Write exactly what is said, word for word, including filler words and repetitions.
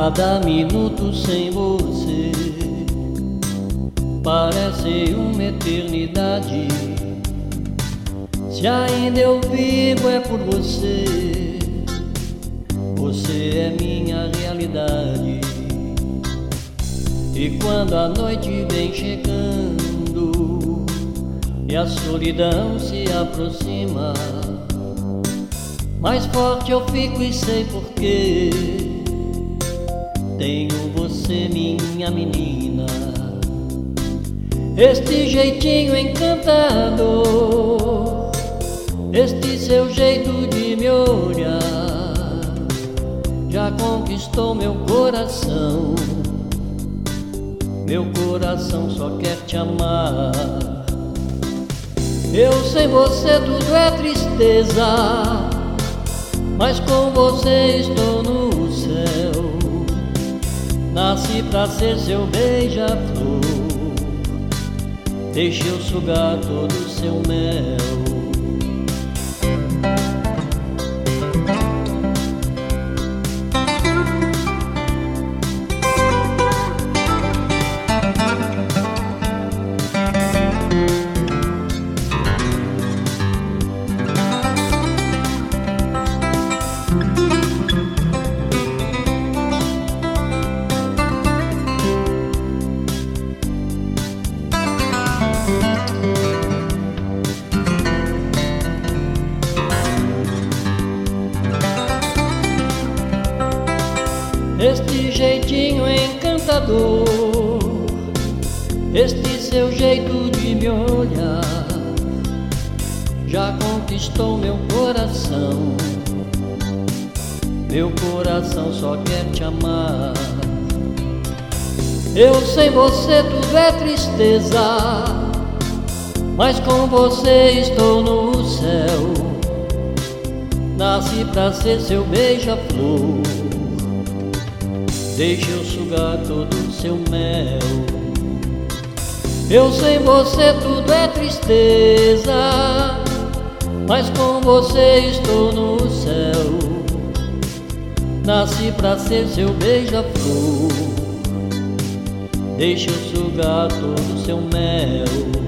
Cada minuto sem você parece uma eternidade. Se ainda eu vivo é por você, você é minha realidade. E quando a noite vem chegando e a solidão se aproxima, mais forte eu fico e sei porquê. Tenho você, minha menina, este jeitinho encantador, este seu jeito de me olhar, já conquistou meu coração. Meu coração só quer te amar. Eu sem você tudo é tristeza, mas com você estou no céu. Nasci pra ser seu beija-flor, deixe eu sugar todo o seu mel. Este jeitinho encantador, este seu jeito de me olhar, já conquistou meu coração. Meu coração só quer te amar. Eu sem você tudo é tristeza, mas com você estou no céu. Nasci pra ser seu beija-flor, deixe eu sugar todo o seu mel. Eu sem você tudo é tristeza, mas com você estou no céu. Nasci pra ser seu beija-flor, deixe eu sugar todo o seu mel.